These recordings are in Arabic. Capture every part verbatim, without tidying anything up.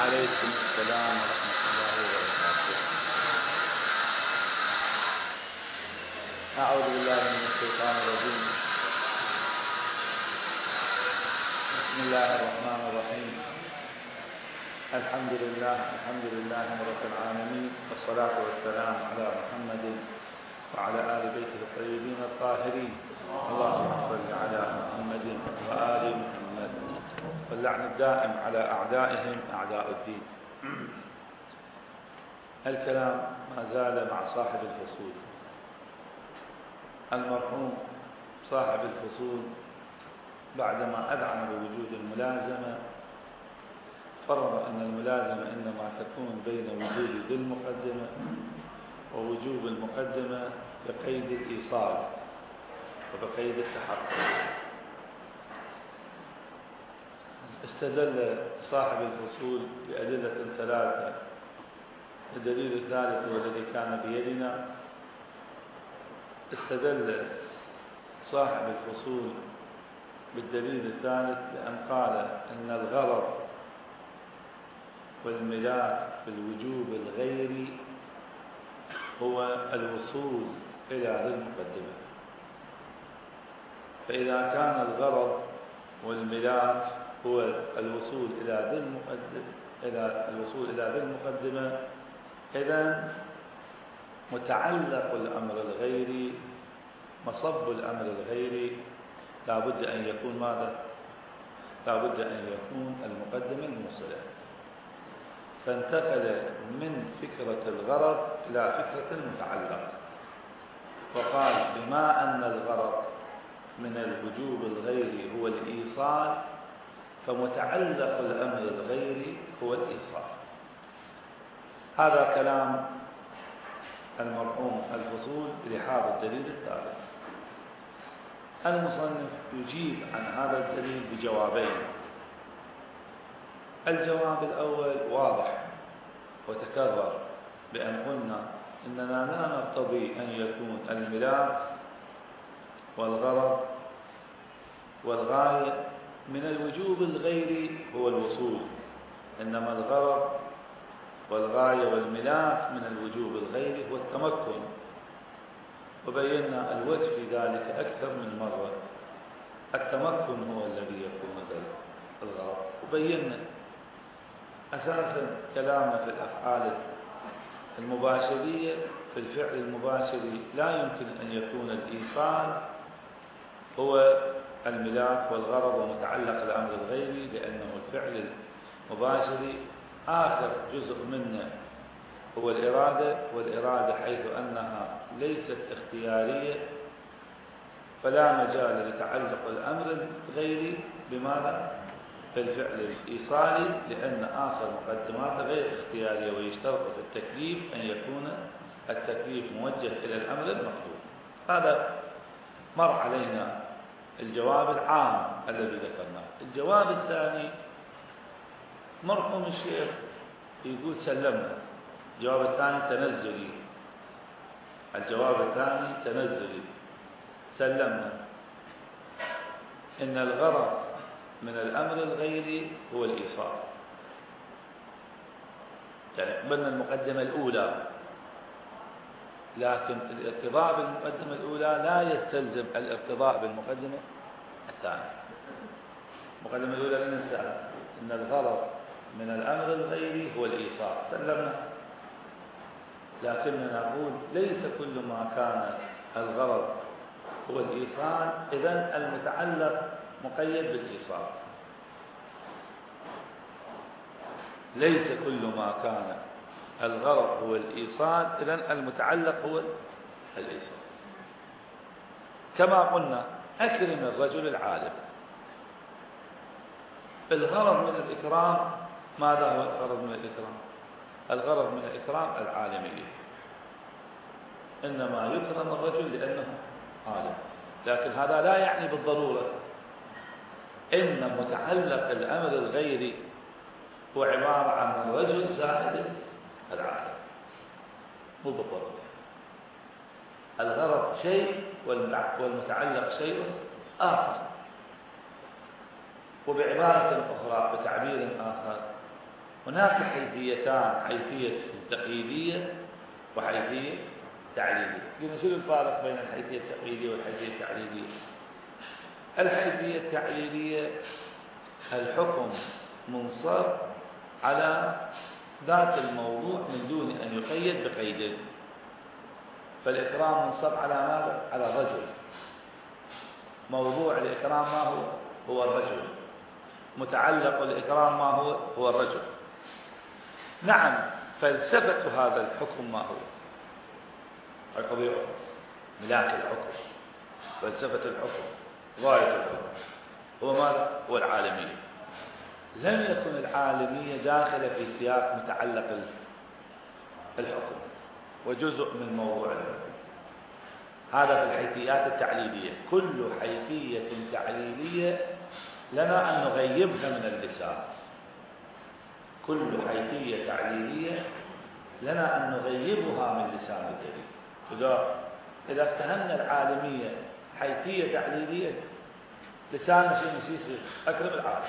وعليكم السلام ورحمة الله وبركاته. أعوذ بالله من الشيطان الرجيم. بسم الله الرحمن الرحيم. الحمد لله الحمد لله رب العالمين، والصلاة والسلام على محمد وعلى آل بيته الطيبين الطاهرين. اللهم صل على محمد وآل محمد، واللعن الدائم على أعدائهم أعداء الدين. الكلام ما زال مع صاحب الفصول المرحوم صاحب الفصول، بعدما أذعن بوجود الملازمة فرض أن الملازمة إنما تكون بين وجود ذي المقدمة ووجوب المقدمة بقيد الإيصال وبقيد التحقق. استدل صاحب الفصول بأدلة ثلاثة. الدليل الثالث والذي كان بيدنا، استدل صاحب الفصول بالدليل الثالث لأن قال أن الغرض والملاك في الوجوب الغيري هو الوصول إلى ذي المقدمة. فإذا كان الغرض والملاك هو الوصول إلى ذي المقدمة إلى الوصول إلى ذي المقدمة إذن متعلق الأمر الغيري، مصب الأمر الغيري، لا بد أن يكون ماذا؟ لا بد أن يكون المقدمة الموصلة. فانتقل من فكرة الغرض إلى فكرة المتعلق، وقال بما أن الغرض من الوجوب الغيري هو الإيصال، فمتعلق الأمر الغيري هو الإيصال. هذا كلام المرحوم الفصول بلحاظ الدليل الثالث. المصنف يجيب عن هذا الدليل بجوابين. الجواب الأول واضح وتكرر، بأن قلنا إننا لا نرتضي أن يكون الملاك والغرض والغاية من الوجوب الغيري هو الوصول، إنما الغرض والغاية والملاك من الوجوب الغيري هو التمكن. وبينا الوجه في ذلك أكثر من مرة. التمكن هو الذي يكون الغرض. وبينا أساسا كلامنا في الأفعال المباشرية، في الفعل المباشري لا يمكن أن يكون الإيصال هو الملاك والغرض ومتعلق الأمر الغيري، لأنه الفعل المباشري آخر جزء منه هو الإرادة، والإرادة حيث أنها ليست اختيارية فلا مجال لتعلق الأمر الغيري بماذا؟ بالفعل الإيصالي، لأن آخر مقدمات غير اختيارية، ويشترط في التكليف أن يكون التكليف موجه إلى الأمر المطلوب. هذا مر علينا الجواب العام الذي ذكرناه. الجواب الثاني، مرحوم الشيخ يقول سلمنا. الجواب الثاني تنزلي. الجواب الثاني تنزلي سلمنا إن الغرض من الأمر الغيري هو الإيصال. يعني قبلنا المقدمة الأولى، لكن الارتضاء بالمقدمة الأولى لا يستلزم الارتضاء بالمقدمة الثانية. المقدمة الأولى لننسى إن الغرض من الأمر الغيري هو الإيصال، سلمنا. لكننا نقول ليس كل ما كان الغرض هو الإيصال إذن المتعلق مقيد بالإيصال. ليس كل ما كان الغرض هو الإيصال إذن المتعلق هو الإيصال. كما قلنا أكرم الرجل العالم. الغرض من الإكرام ماذا هو الغرض من الإكرام؟ الغرض من الإكرام العالمية. إنما يكرم الرجل لأنه عالم، لكن هذا لا يعني بالضرورة إن متعلق الأمر الغيري هو عبارة عن الرجل زائد العالم، مو بالضرورة. الغرض شيء والمتعلق شيء آخر. وبعبارة أخرى، بتعبير آخر، هناك حيثيتان، حيثية تقييدية وحيثية تعليلية. قلنا شنو الفارق بين الحيثية التقييدية والحيثية التعليلية؟ الحيثية التعليلية الحكم منصب على ذات الموضوع من دون أن يقيد بقيد. فالإكرام منصب على ماذا؟ على الرجل. موضوع الإكرام ما هو؟ هو الرجل. متعلق الإكرام ما هو؟ هو الرجل. نعم، فلسفة هذا الحكم ما هو؟ القضية ملاك الحكم، فلسفة الحكم، غاية الحكم هو ماذا؟ هو العالمية. لم يكن العالمية داخلة في سياق متعلق الحكم وجزء من موضوع الحكم. هذا في الحيثيات التعليلية. كل حيثية تعليلية لنا أن نغيبها من اللسان. كل حيثية تعليلية لنا أن نغيبها من لسان الدليل. إذا إذا افتهمنا العالمية حيثية تعليلية، لساننا شيء يصير أكرم العالم.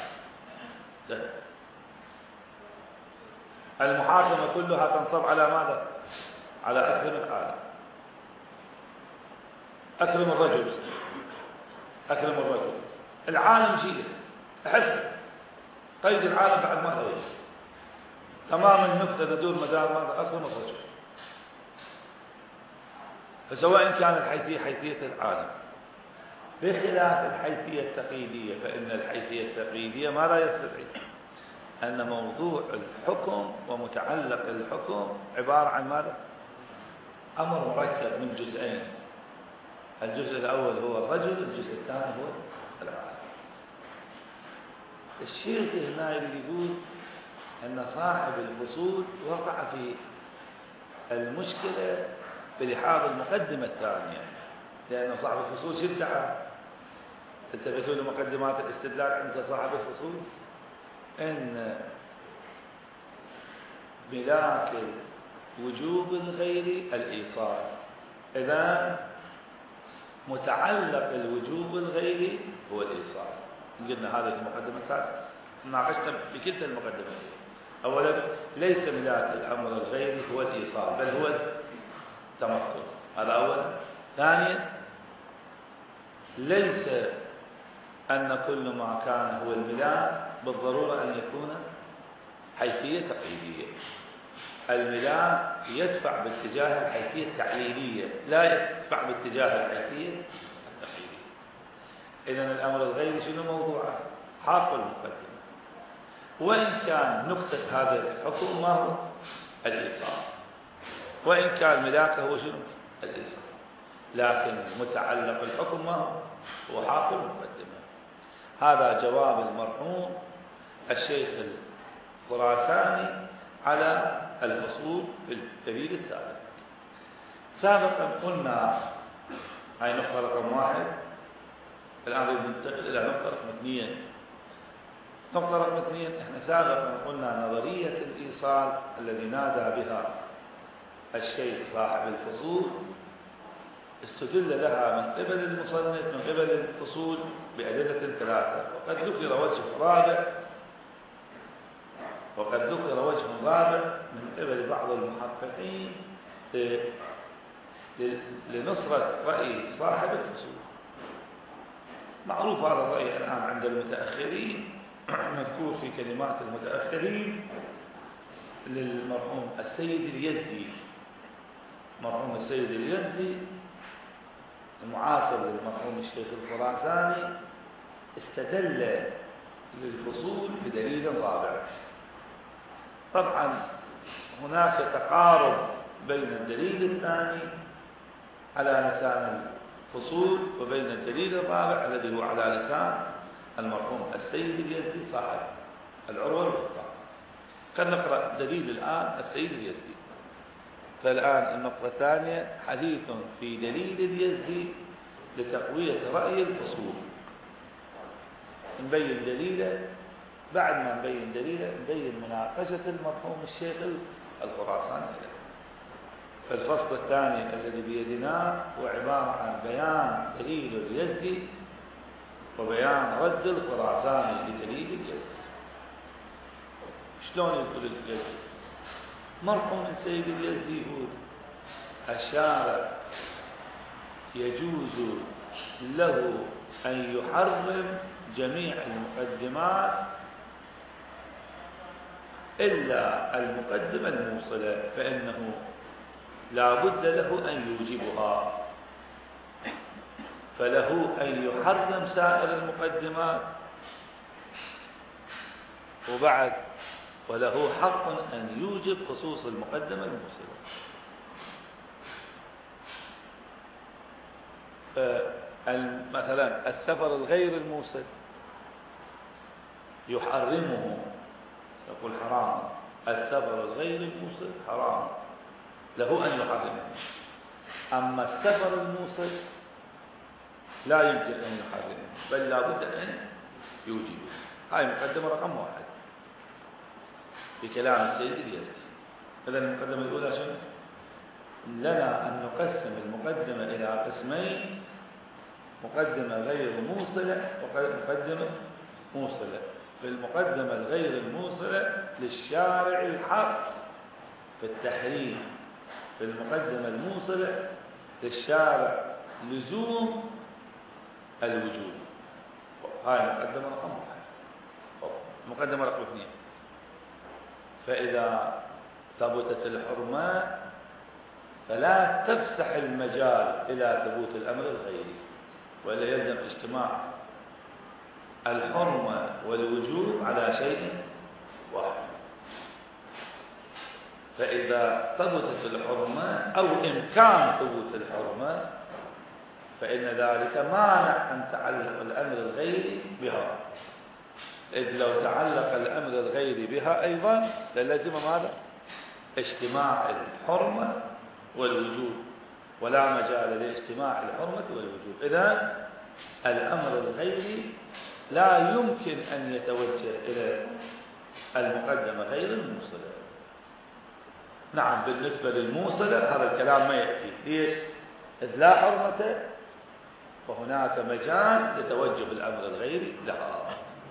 المحاكمة كلها تنصب على ماذا؟ على أكرم العالم. أكرم الرجل، أكرم الرجل. العالم شيء أحس قيد العالم بعد ما قيد تمام النكتة تدور مدار ماذا؟ أكرم الرجل. فسواء كان الحيثية حيثية العالم بخلاف الحيثية التقييدية، فإن الحيثية التقييدية ماذا يستدعي؟ أن موضوع الحكم ومتعلق الحكم عبارة عن ماذا؟ أمر مركب من جزئين. الجزء الأول هو الرجل، الجزء الثاني هو العالم. الشيخ هنا يقول أن صاحب الفصول وقع في المشكلة بلحاظ المقدمة الثانية، لأن صاحب الفصول شو ادعى؟ التفتوا لمقدمات الاستدلال عند صاحب الفصول أن ملاك وجوب الغير الإيصال، إذا متعلق الوجوب الغيري هو الإيصال. قلنا هذه المقدمة الثالثة، ناقشنا بكلتا المقدمتين. أولا ليس ملاك الأمر الغيري هو الإيصال، بل هو التمكن، هذا أولا. ثانيا ليس أن كل ما كان هو الملاك بالضرورة أن يكون حيثية تقييدية. الملاك يدفع باتجاه الحيثية التعليلية، لا يدفع باتجاه الحيثية التقييدية. إذن الأمر الغيري شنو موضوعه؟ حاق المقدمة. وإن كان نقطة هذا الحكم ما هو؟ الإيصال. وإن كان ملاكه هو شنو؟ الإيصال. لكن متعلق الحكم ما هو؟ هو حاق المقدمة. هذا جواب المرحوم الشيخ الخراساني على الفصول في الدليل الثالث. سابقا قلنا هاي نقطة رقم واحد، الآن ننتقل إلى نقطة رقم اثنين. نقطة رقم اثنين، احنا سابقا قلنا نظرية الإيصال الذي نادى بها الشيخ صاحب الفصول استدل لها من قبل المصنف من قبل الفصول بأدلة ثلاثة، وقد ذكر وجه رابع وقد ذكر وجه رابع من قبل بعض المحققين لنصرة رأي صاحب الفصول. معروف هذا الرأي الآن عند المتأخرين، مذكور في كلمات المتأخرين للمرحوم السيد اليزدي. مرحوم السيد اليزدي المعاصر للمرحوم الشيخ الخراساني استدل للفصول بدليل رابع. طبعا هناك تقارب بين الدليل الثاني على لسان الفصول وبين الدليل الرابع الذي هو على لسان المرحوم السيد اليزدي صاحب العروة الوثقى. خلينا نقرأ دليل الآن السيد اليزدي. فالآن النقطة الثانية حديث في دليل اليزدي لتقوية رأي الفصول. نبين دليله، بعد ما نبين دليله نبين مناقشة المرحوم الشيخ الخراساني. فالفصل الثاني الذي بيدنا هو عبارة عن بيان دليل اليزدي وبيان رد الخراساني لدليل اليزدي. شلون يقول اليزدي؟ مرحوم السيد اليزدي يقول الشارع يجوز له أن يحرم جميع المقدمات إلا المقدمة الموصلة، فإنه لا بد له أن يوجبها، فله أن يحرم سائر المقدمات، وبعد وله حق أن يوجب خصوص المقدمة الموصلة. مثلا السفر الغير الموصل يحرمه، يقول حرام، السفر الغير الموصل حرام، له أن يحرمه. أما السفر الموصل لا يمكن أن يحرمه، بل لا بد أن يوجبه. هاي مقدمة رقم واحد في كلام السيد اليزدي. إذن المقدمة الأولى شنو؟ لنا أن نقسم المقدمة إلى قسمين: مقدمة غير موصلة ومقدمة موصلة. في المقدمة الغير الموصلة للشارع الحق في التحريم، في المقدمة الموصلة للشارع لزوم الوجوب. هاي مقدمة رقم واحد. مقدمة رقم اثنين: فإذا ثبتت الحرمة فلا تفسح المجال إلى ثبوت الأمر الغيري، وإلا يلزم اجتماع الحرمة والوجوب على شيء واحد. فإذا ثبتت الحرمة أو إمكان ثبوت الحرمة فإن ذلك مانع أن تعلق الأمر الغيري بها، إذ لو تعلق الأمر الغيري بها أيضا للزم ماذا؟ اجتماع الحرمة والوجوب، ولا مجال لاجتماع الحرمة والوجوب. إذن الأمر الغيري لا يمكن أن يتوجه إلى المقدمة غير الموصلة. نعم، بالنسبة للموصلة هذا الكلام ما يأتي. ليش؟ إذ لا حرمة وهناك مجال لتوجه الأمر الغيري لها.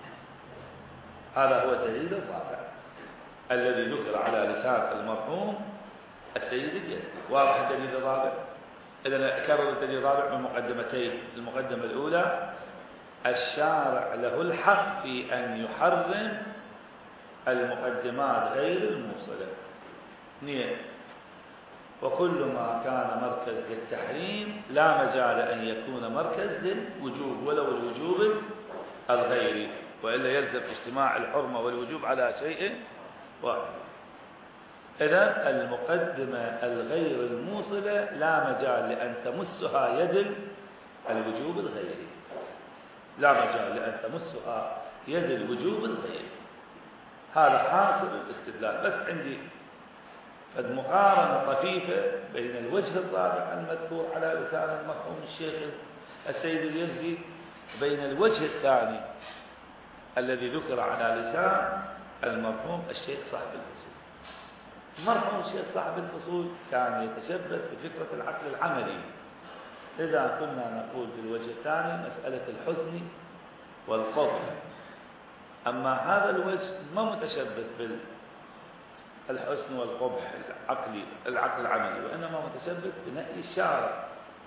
هذا هو الدليل الرابع الذي ذكر على لسان المرحوم السيد اليزدي. واضح الدليل الرابع؟ إذن أكرر الدليل الرابع من مقدمتين. المقدمة الأولى: الشارع له الحق في أن يحرم المقدمات غير الموصلة. اثنين: وكل ما كان مركز للتحريم لا مجال أن يكون مركز للوجوب ولو الوجوب الغيري، وإلا يلزم اجتماع الحرمة والوجوب على شيء واحد. إذن المقدمة الغير الموصلة لا مجال لأن تمسها يد الوجوب الغيري، لا مجال لأن تمسها يد الوجوب الغيري. هذا حاصل الاستدلال. بس عندي قد مقارنة طفيفة بين الوجه الرابع المذكور على لسان المرحوم الشيخ السيد اليزدي وبين الوجه الثاني الذي ذكر على لسان المرحوم الشيخ صاحب الفصول. المرحوم الشيخ صاحب الفصول كان يتشبث بفكرة العقل العملي. إذا كنا نقول بالوجه الثاني مسألة الحسن والقبح، أما هذا الوجه ما متشبث بالحسن والقبح العقلي العقل العملي، وإنما متشبث بنهي الشارع،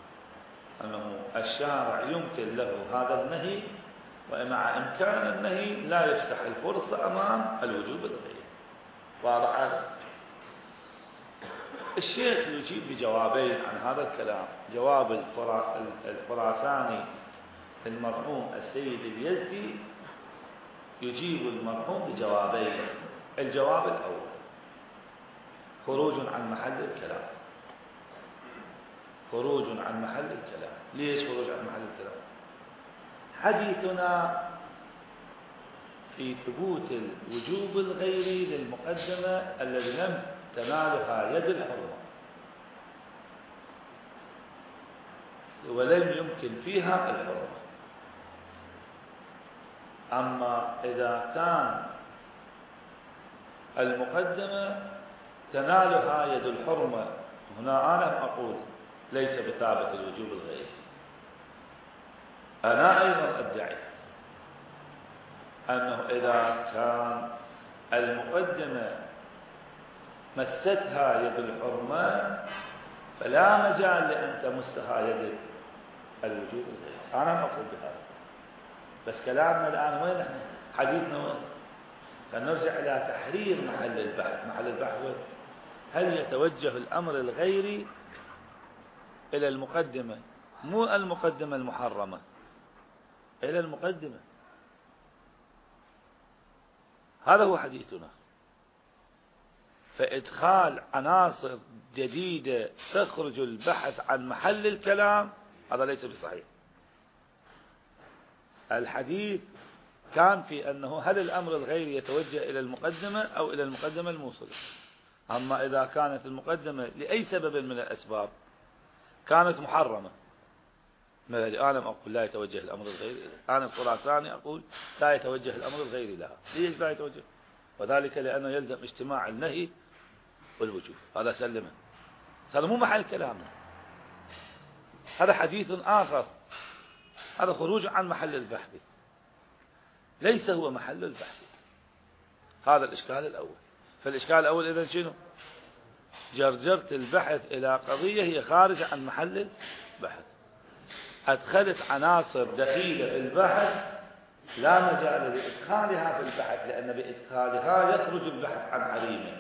أنه الشارع يمكن له هذا النهي، ومع إمكان النهي لا يفتح الفرصة أمام الوجوب الغيري. واضح هذا؟ الشيخ يجيب بجوابين عن هذا الكلام. جواب الخراساني المرحوم السيد اليزدي يجيب المرحوم بجوابين. الجواب الأول: خروج عن محل الكلام. خروج عن محل الكلام. ليش خروج عن محل الكلام؟ حديثنا في ثبوت الوجوب الغيري للمقدمة الذي لم تنالها يد الحرمة ولم يمكن فيها الحرمة. أما إذا كان المقدمة تنالها يد الحرمة، هنا أنا أقول ليس بثابت الوجوب الغيري. أنا أيضا أدعي أنه إذا كان المقدمة مستها يد الحرمة فلا مجال لأن تمسها يد الوجوب الغيري. أنا أقصد بهذا، بس كلامنا الآن وين احنا؟ حديثنا وين؟ فنرجع إلى تحرير محل البحث. محل البحث وين؟ هل يتوجه الأمر الغيري إلى المقدمة، مو المقدمة المحرمة، إلى المقدمة. هذا هو حديثنا. فإدخال عناصر جديدة تخرج البحث عن محل الكلام هذا ليس بصحيح. الحديث كان في أنه هل الأمر الغيري يتوجه إلى المقدمة أو إلى المقدمة الموصلة. أما إذا كانت المقدمة لأي سبب من الأسباب كانت محرمة، مثلا أنا أقول لا يتوجه الأمر الغيري، أنا الخراساني أقول لا يتوجه الأمر الغيري لها. ليش لا يتوجه؟ وذلك لأنه يلزم اجتماع النهي والوجوب. هذا سلمه، هذا مو محل كلامنا، هذا حديث آخر، هذا خروج عن محل البحث، ليس هو محل البحث. هذا الإشكال الأول. فالإشكال الأول إذن شنو؟ جرجرت البحث إلى قضية هي خارجة عن محل البحث، أدخلت عناصر دخيلة في البحث لا مجال لإدخالها في البحث، لأن بإدخالها يخرج البحث عن حريمه.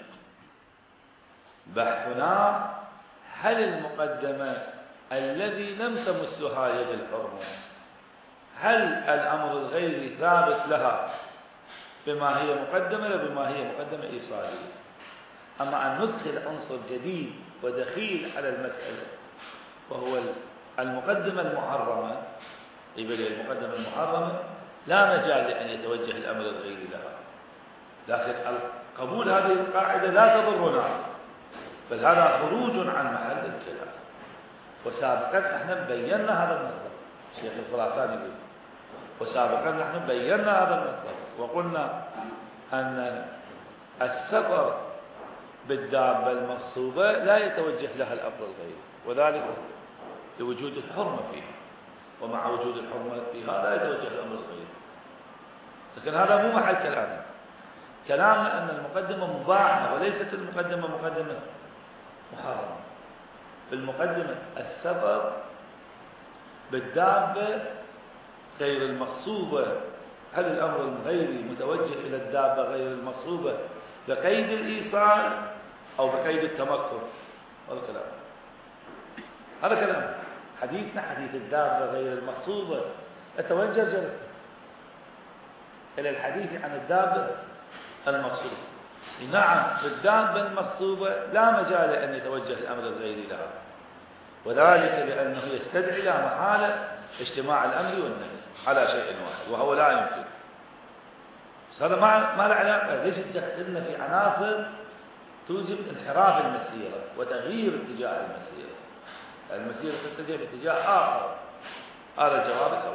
بحثنا هل المقدمة الذي لم تمسها يد الحرمة هل الأمر الغيري ثابت لها بما هي مقدمة لا بما هي مقدمة إيصالية. أما أن ندخل عنصر جديد ودخيل على المسألة وهو المقدمة المحرمة، يبقى المقدمة المحرمة لا مجال لأن يتوجه الأمر الغيري لها. لكن قبول هذه القاعدة لا تضرنا، بل هذا خروج عن محل الكلام. وسابقا نحن بينا هذا المطلب، الشيخ الخراساني يقول وسابقا نحن بينا هذا المطلب وقلنا أن السفر بالدابة المغصوبة لا يتوجه لها الأمر الغيري، وذلك لوجود الحرمة فيه، ومع وجود الحرمة فيها لا يتوجه الأمر الغيري. لكن هذا مو محل كلامنا. كلامنا أن المقدمة مباحة وليست المقدمة مقدمة محرمة. بالمقدمة السفر بالدابة غير المغصوبة، هل الأمر الغيري متوجه إلى الدابة غير المغصوبة بقيد الإيصال أو بقيد التمكن؟ هذا كلام، هذا كلام حديثنا. حديث الدابة غير المغصوبة أتوجه جرت إلى الحديث عن الدابة المغصوبة. نعم، في الدابة المغصوبة لا مجال أن يتوجه الأمر الغيري لها، وذلك لأنه يستدعي لا محالة اجتماع الأمر والنهي على شيء واحد، وهو لا يمكن. بس هذا ما ما له علاقة. ليش تدخلنا في عناصر توجب انحراف المسيرة وتغيير اتجاه المسيرة؟ المسيرة تتجه باتجاه آخر. هذا الجواب الأول.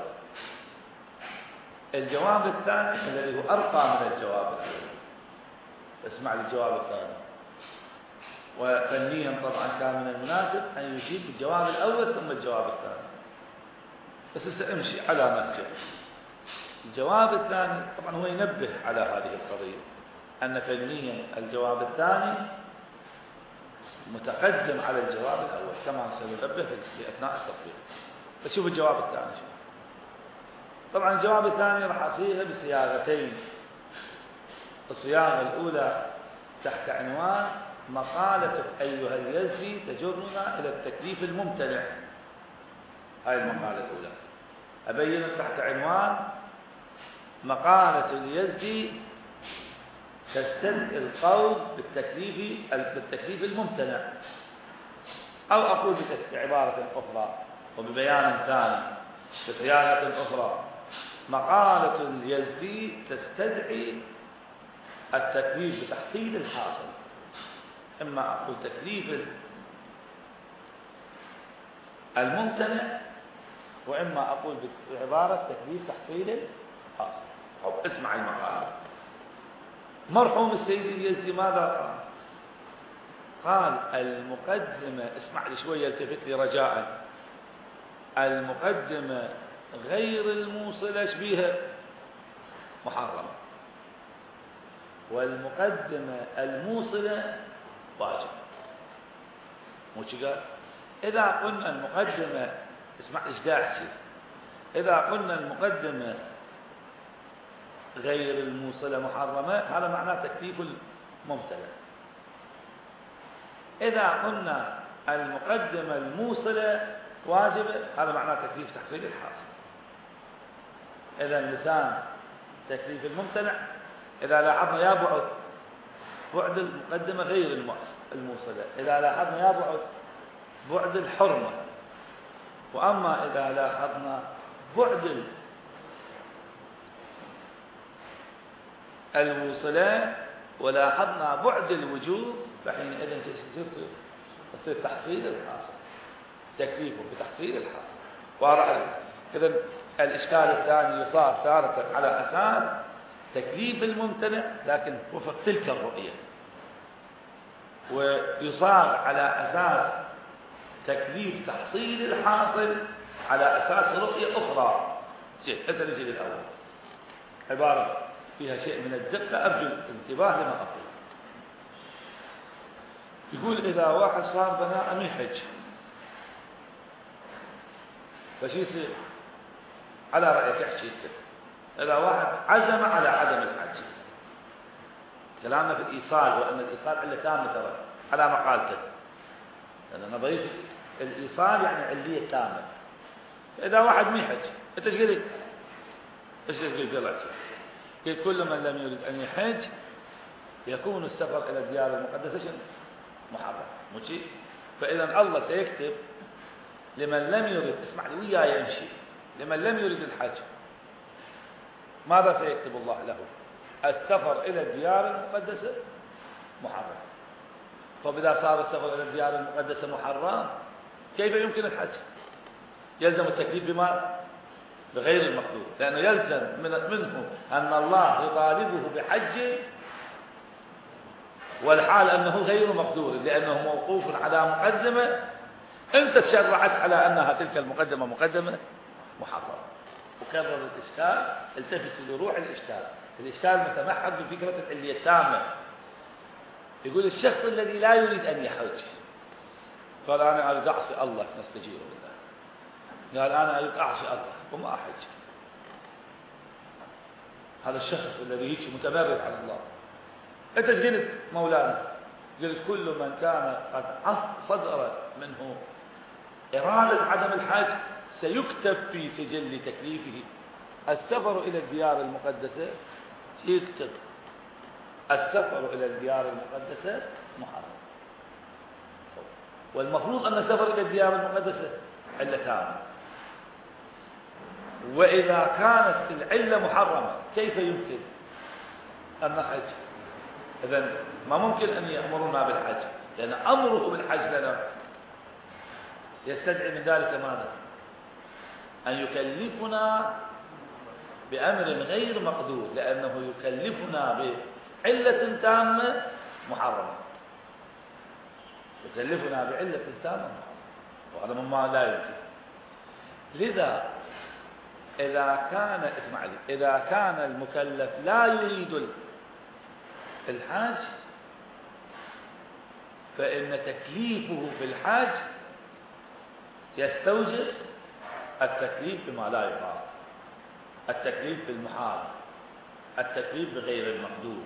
الجواب الثاني الذي هو أرقى من الجواب الأول، اسمع للجواب الثاني. وفنيا طبعا كان من المناسب أن يجيب الجواب الأول ثم الجواب الثاني، بس امشي على مهجر. الجواب الثاني طبعا هو ينبه على هذه القضية، أن فنيا الجواب الثاني متقدم على الجواب الأول كما سننبه في أثناء التطبيق. بس شوف الجواب الثاني شوف. طبعا الجواب الثاني راح أصيغه بصياغتين. الصياغة الأولى تحت عنوان مقالتك أيها اليزدي تجرنا إلى التكليف الممتنع. هاي المقالة الأولى أبين تحت عنوان مقالة اليزدي تستدعي القول بالتكليف بالتكليف الممتنع، أو أقول بعبارة أخرى وببيان ثاني بصياغة أخرى مقالة اليزدي تستدعي التكليف بتحصيل الحاصل. إما أقول تكليف الممتنع، وإما أقول بعبارة تكليف تحصيل الحاصل. أو اسمع المقالة. مرحوم السيد اليزدي ماذا قال؟ قال المقدمة، اسمع لي شوية التفت لي رجاء، المقدمة غير الموصلة بها محرمة، والمقدمة الموصلة واجب. مو قال إذا قلنا المقدمة، اسمع إيش دا أحكي، إذا قلنا المقدمة غير الموصلة محرمة، هذا معناه تكليف المبتدأ. إذا قلنا المقدمة الموصلة واجبة، هذا معناه تكليف تحصيل الحاصل. إذا اللسان تكليف الممتنع. إذا لاحظنا يا بعد بعد المقدمة غير الموصلة، إذا لاحظنا يا بعد بعد الحرمة. وأما إذا لاحظنا بعد الموصلة ولاحظنا بعد الوجوب، فحينئذ يصير تحصيل الحاصل، تكليفه بتحصيل الحاصل. واضح؟ إذن الإشكال الثاني يصار تارة على أساس تكليف الممتنع لكن وفق تلك الرؤية، ويصار على أساس تكليف تحصيل الحاصل على أساس رؤية أخرى. شيء أسأل الشيء الأول عبارة فيها شيء من الدقة، أرجو الانتباه لما أقول. يقول إذا واحد صار بناء من حج، فشي يصير على رأيك احكي انت؟ إذا واحد عزم على عدم الحج، كلامنا في الإيصال، وأن الإيصال علة تامة ترى على مقالته، لأن نظرية الإيصال يعني علية تامة. فإذا واحد ما يحج، أنت ايش قلت؟ ايش قلت؟ يلا قلت كل من لم يرد أن يحج يكون السفر إلى الديار المقدسة محرم، مو شيء؟ فإذا الله سيكتب لمن لم يرد، اسمع لي وياي يمشي، لمن لم يرد الحج ماذا سيكتب الله له؟ السفر إلى الديار المقدسة محرم. طب إذا صار السفر إلى الديار المقدسة محرم، كيف يمكن الحج؟ يلزم التكليف بما بغير المقدور، لأنه يلزم منه أن الله يطالبه بحج والحال أنه غير مقدور، لأنه موقوف على مقدمة أنت تشرعت على أنها تلك المقدمة مقدمة محرمة. وكرر الإشكال، التفت لروح الإشكال. الإشكال متمحض بفكرة العلية التامة. يقول الشخص الذي لا يريد أن يحج قال أنا أريد أعصي الله، نستجير بالله. قال أنا أريد أعصي الله وما أحج. هذا الشخص الذي هيك متمرد على الله. أنت ايش قلت مولانا؟ قلت كل من كان قد صدر منه إرادة عدم الحج سيكتب في سجل تكليفه السفر إلى الديار المقدسة، يكتب السفر إلى الديار المقدسة محرم. والمفروض أن السفر إلى الديار المقدسة علة تامة، وإذا كانت العلة محرمة كيف يمكن أن نحج؟ إذن ما ممكن أن يأمرنا بالحج، لأن أمره بالحج لنا يستدعي من ذلك ماذا؟ أن يكلفنا بأمر غير مقدور، لأنه يكلفنا بعلة تامة محرمة، يكلفنا بعلة تامة محرمة، وهذا مما لا يمكن. لذا إذا كان اسمع لي إذا كان المكلف لا يريد الحج، فإن تكليفه بالحج يستوجب التكليف بما لا يطاق، التكليف بالمحال، التكليف بغير المقدور.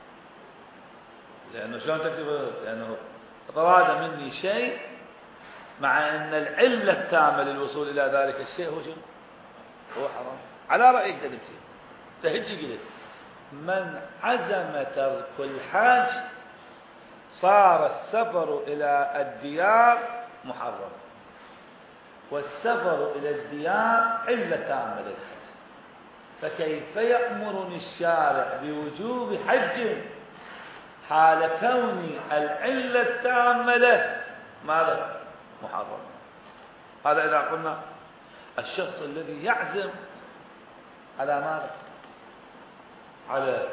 لأنه شلون تكليف؟ لأنه أراد مني شيء مع أن العلة التامة للوصول إلى ذلك الشيء هو شو؟ هو حرام. على رأيك تنبتي تهجي قلت من عزم ترك الحج صار السفر إلى الديار محرم، والسفر إلى الديار علة تامة للحج، فكيف يأمرني الشارع بوجوب حج حال كون العلة التامة له ماذا؟ محرم. هذا إذا قلنا الشخص الذي يعزم على ماذا؟ على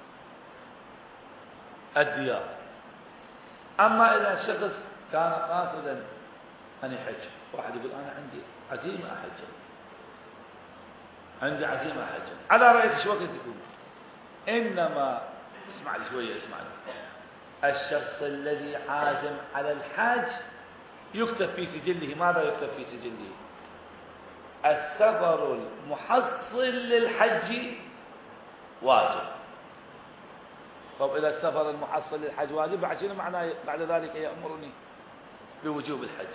الديار. أما إذا الشخص كان قاصدا أن يحج، واحد يقول أنا عندي عزيمة أحج، عندي عزيمة أحج، على رأيك شو وقت يقول؟ إنما اسمع لي شوية، اسمع لي. الشخص الذي عازم على الحج يكتب في سجله، ماذا يكتب في سجله؟ السفر المحصل للحج واجب. طب إذا السفر المحصل للحج واجب، بعد شنو معناه بعد ذلك يأمرني بوجوب الحج؟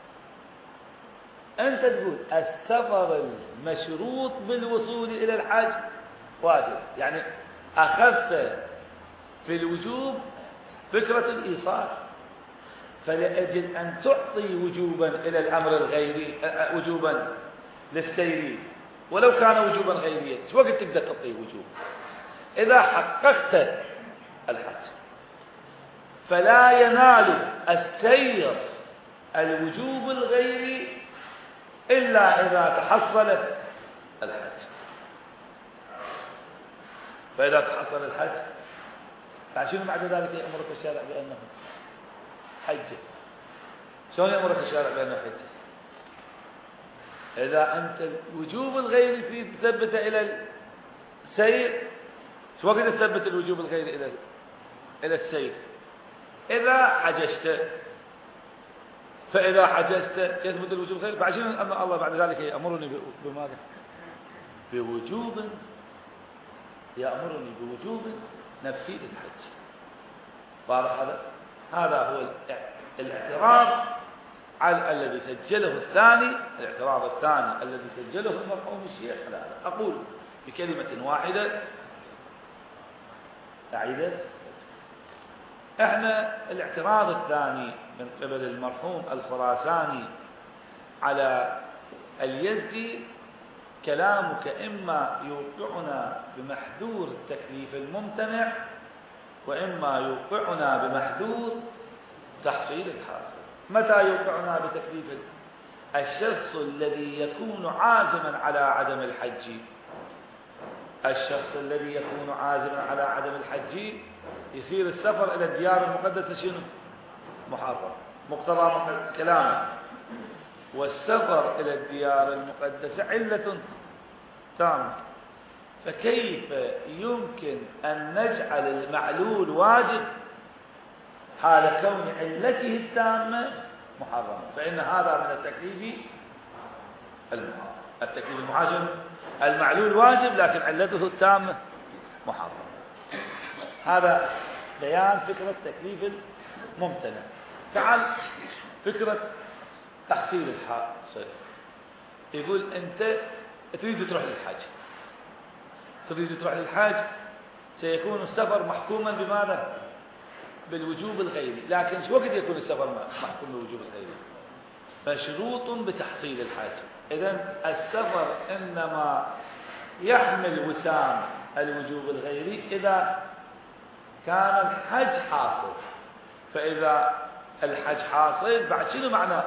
أنت تقول السفر المشروط بالوصول إلى الحج واجب، يعني أخذت في الوجوب فكرة الإيصال، فلأجل أن تعطي وجوبا إلى الأمر الغيري، وجوبا للسير ولو كان وجوبا غيريا، شو وقت تقدر تعطي وجوب؟ إذا حققت الحج. فلا ينال السير الوجوب الغيري إلا إذا تحصل الحج. فإذا تحصل الحج فشنو بعد ذلك يأمرك الشارع بأنه حج؟ شلون يأمرك الشارع بأنه حج؟ إذا أنت الوجوب الغيري في تثبت إلى السير، شو وقت تثبت الوجوب الغيري إلى إلى السير؟ إذا حججت. فإذا حججت يثبت الوجوب الغيري. فعشان أن الله بعد ذلك يأمرني بماذا؟ بوجوب، يأمرني بوجوب نفسي للحج. واضح هذا؟ هذا هو الاعتراض على الذي سجله الثاني، الاعتراض الثاني الذي سجله المرحوم الشيخ. لا لا. أقول بكلمة واحدة أعيده. احنا الاعتراض الثاني من قبل المرحوم الخراساني على اليزدي، كلامك إما يوقعنا بمحذور التكليف الممتنع، وإما يوقعنا بمحذور تحصيل الحاصل. متى يوقعنا بتكليف الشخص الذي يكون عازما على عدم الحج؟ الشخص الذي يكون عازما على عدم الحج يصير السفر إلى الديار المقدسة شنو؟ محرم، مقتضى كلامه. والسفر إلى الديار المقدسة علة تامة، فكيف يمكن أن نجعل المعلول واجب حال كون علته التامة محرمة؟ فإن هذا من التكليف المحرم. التكليف المحرم المعلول واجب لكن علته التامة محرمة. هذا بيان فكرة تكليف الممتنع. تعال فكرة تحصيل الحاصل. يقول أنت تريد تروح للحج، تريد تروح للحج، سيكون السفر محكوما بماذا؟ بالوجوب الغيري. لكن شو وقت يكون السفر محكوم بالوجوب الغيري؟ مشروط بتحصيل الحج. إذن السفر إنما يحمل وسام الوجوب الغيري إذا كان الحج حاصل. فإذا الحج حاصل بعد شنو معناه؟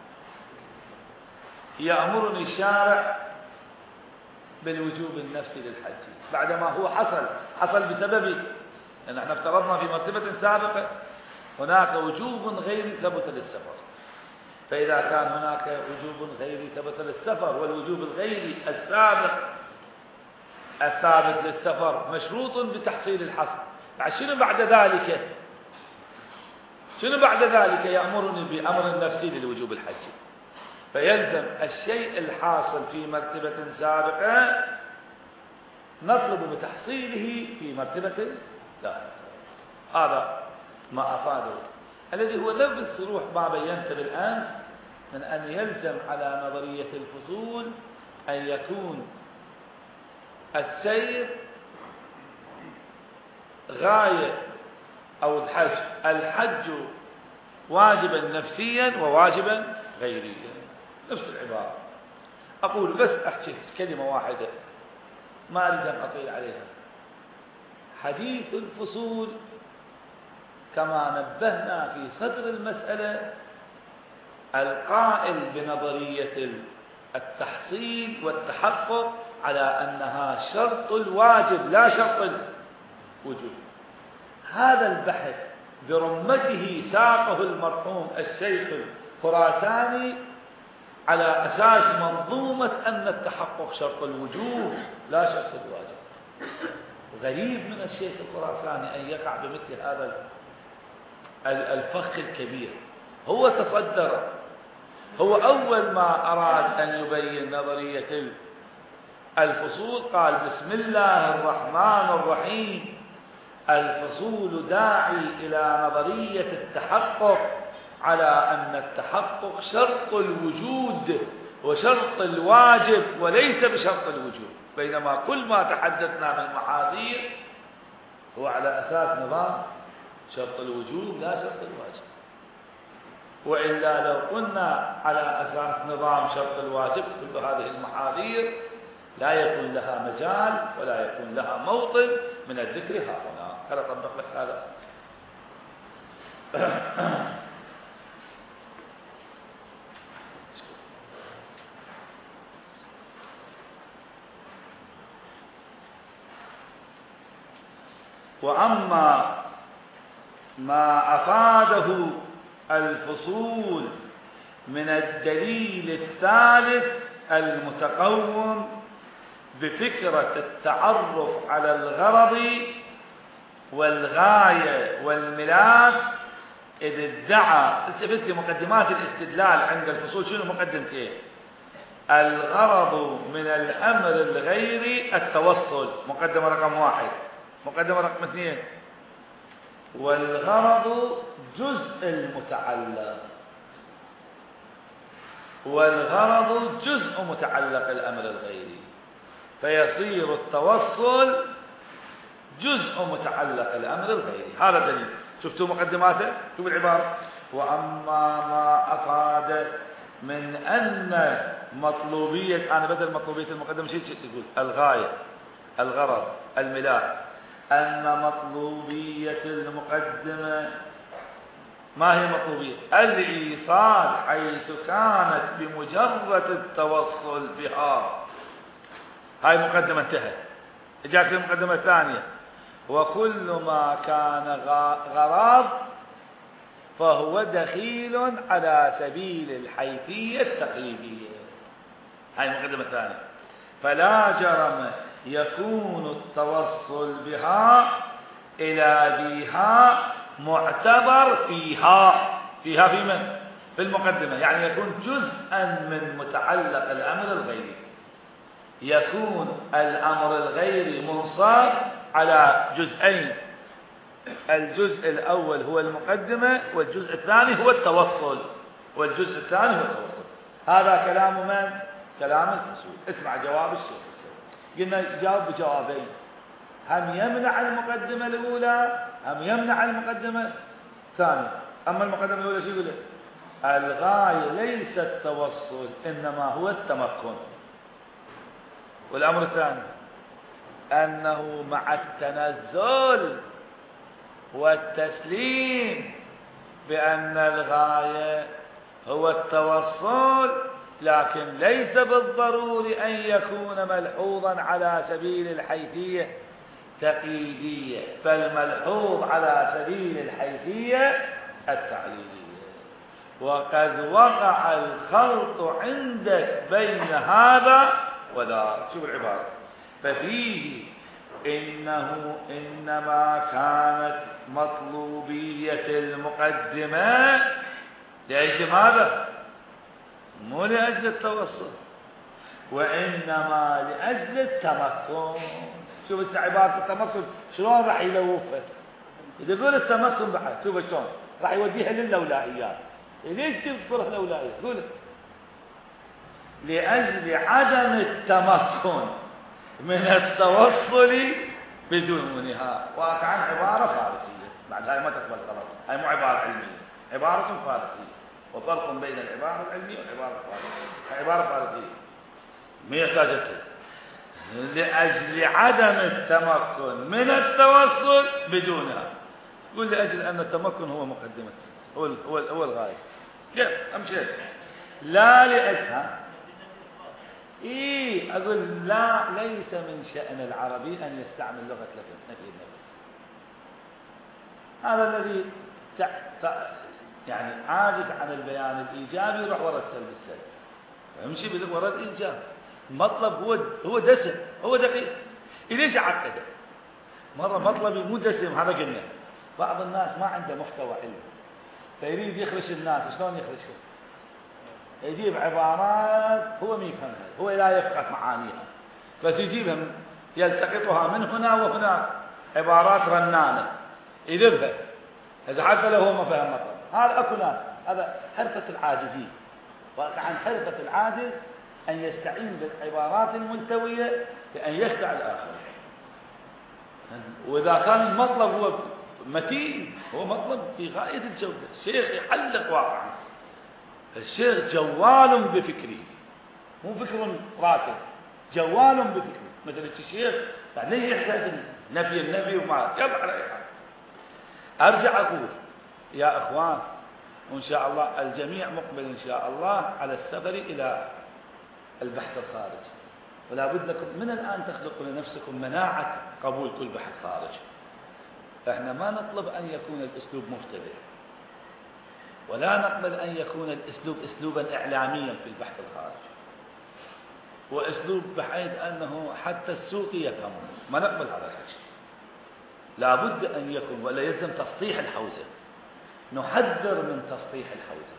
يأمرني الشارع بالوجوب النفسي للحج بعدما هو حصل حصل بسببه. لأن احنا افترضنا في مرتبة سابقة هناك وجوب غيري ثبت للسفر. فإذا كان هناك وجوب غيري ثبت للسفر، والوجوب الغيري السابق الثابت للسفر مشروط بتحصيل الحصل، بعد شنو بعد ذلك؟ شنو بعد ذلك؟ يأمرني بأمر نفسي للوجوب الحجي. فيلزم الشيء الحاصل في مرتبة سابقة نطلب بتحصيله في مرتبة لاحقة. هذا ما أفاده الذي هو نفس الصروح ما بينت بالأمس من أن يلزم على نظرية الفصول أن يكون السير غاية أو الحج الحج واجبا نفسيا وواجبا غيريا، نفس العبارة. أقول بس أحكي كلمة واحدة ما أريد أن أطيل عليها. حديث الفصول كما نبهنا في صدر المسألة القائل بنظرية التحصيل والتحقق على أنها شرط الواجب لا شرط الوجوب. هذا البحث برمته ساقه المرحوم الشيخ الخراساني على أساس منظومة أن التحقق شرط الوجوب لا شرط الواجب. غريب من الشيخ الخراساني أن يقع بمثل هذا الفخ الكبير. هو تصدر، هو أول ما أراد أن يبين نظرية الفصول قال بسم الله الرحمن الرحيم، الفصول داعي إلى نظرية التحقق على أن التحقق شرط الوجود وشرط الواجب وليس بشرط الوجود، بينما كل ما تحدثنا من محاذير هو على أساس نظام شرط الوجود لا شرط الواجب. وإلا لو قلنا على أساس نظام شرط الواجب كل هذه المحاذير لا يكون لها مجال ولا يكون لها موطن من الذكر ها هنا. هل أطبق لك هذا؟ وأما ما أفاده الفصول من الدليل الثالث المتقوم بفكرة التعرف على الغرض والغاية والملاك، إذ ادعى التفت لمقدمات الاستدلال عند الفصول. شنو مقدمة ايه؟ الغرض من الأمر الغيري التوصل، مقدمة رقم واحد. مقدمة رقم اثنين، والغرض جزء المتعلق، والغرض جزء متعلق الأمر الغيري، فيصير التوصل جزء متعلق الأمر الغيري. هذا دليل. شفتوا مقدماته؟ شوفوا العبارة. وأما ما أفاد من أن مطلوبية، أنا بدل مطلوبية المقدمة شيء تقول الغاية الغرض الملاك، أن مطلوبية المقدمة ما هي مطلوبية؟ الإيصال، حيث كانت بمجرد التوصل بها. هاي مقدمة انتهت. جاءت المقدمة الثانية، وكل ما كان غرض فهو دخيل على سبيل الحيثية التقليدية. هاي المقدمة الثانية. فلا جرم يكون التوصل بها إلى بها معتبر فيها. فيها في من؟ في المقدمة، يعني يكون جزءا من متعلق الأمر الغيري. يكون الأمر الغيري منصاب على جزئين، الجزء الأول هو المقدمة والجزء الثاني هو التوصل، والجزء الثاني هو التوصل. هذا كلام من؟ كلام الفصول. اسمع جواب الشيخ. قلنا جاوب بجوابين، هم يمنع المقدمة الأولى هم يمنع المقدمة الثانية. أما المقدمة الأولى شو يقول؟ الغاية ليس التوصل إنما هو التمكن. والأمر الثاني أنه مع التنزل والتسليم بأن الغاية هو التوصل، لكن ليس بالضروري أن يكون ملحوظا على سبيل الحيثية تقييدية، بل ملحوظ على سبيل الحيثية التعليلية. وقد وقع الخلط عندك بين هذا وذاك. شوف العبارة. ففيه إنه إنما كانت مطلوبية المقدمة لأجل ماذا؟ مو لأجل التوصل، وإنما لأجل التمكن. شوف هسه عبارة التمكن شلون راح يلوفها. إذا يقول التمكن بعد شوف شلون راح يوديها للأولائيات. ليش تذكر الأولائيات؟ قول لأجل عدم التمكن من التوصل بدونها. واقعا عبارة فارسية، بعد هاي ما تقبل غلط، هاي مو عبارة علمية، عبارة فارسية، وفرق بين العبارة العلمية والعبارة الفارسية. عبارة فارسية ما يحتاج لأجل عدم التمكن من التوصل بدونها. قل لأجل أن التمكن هو مقدمة، هو هو هو الغاية. كيف أمشي؟ لا لأجلها. إيه أقول لا، ليس من شأن العربي أن يستعمل لغة نفي النفي. هذا الذي يعني عاجز عن البيان الإيجابي يروح وراء السلب السلبي، يمشي وراء الإيجاب. المطلب هو هو دسم، هو دقيق. ليش عقده؟ مرة مطلبي مو دسم، هذا قلنا بعض الناس ما عنده محتوى علمي فيريد يخرج الناس. شلون يخرجهم؟ يجيب عبارات هو ما يفهمها، هو لا يفقه معانيها، بس يجيبها يلتقطها من هنا وهناك، عبارات رنانة يذبها، إذا حتى لو هو ما فهم مطلب. هذا أكو ناس، هذا حرفة العاجزين. وعن حرفة العاجز أن يستعين بالعبارات الملتوية لأن يخدع الآخر. وإذا كان المطلب هو متين، هو مطلب في غاية الجودة، الشيخ يحلق واقعا، الشيخ جوال بفكره، مو فكر راكب، جوال بفكره. مثل الشيخ بعدين يحتاج نفي النفي وما يلا على أي حال. أرجع أقول يا أخوان، وإن شاء الله الجميع مقبل إن شاء الله على السفر إلى البحث الخارجي، ولا بد لكم من الآن تخلقوا لنفسكم مناعة قبول كل بحث خارجي. احنا ما نطلب أن يكون الأسلوب مبتدئ، ولا نقبل أن يكون الأسلوب أسلوبا إعلاميا في البحث الخارجي، وأسلوب بحيث أنه حتى السوقي يفهمه، ما نقبل هذا الحكي. لا بد أن يكون، ولا يلزم تسطيح الحوزة. نحذر من تسطيح الحوزة،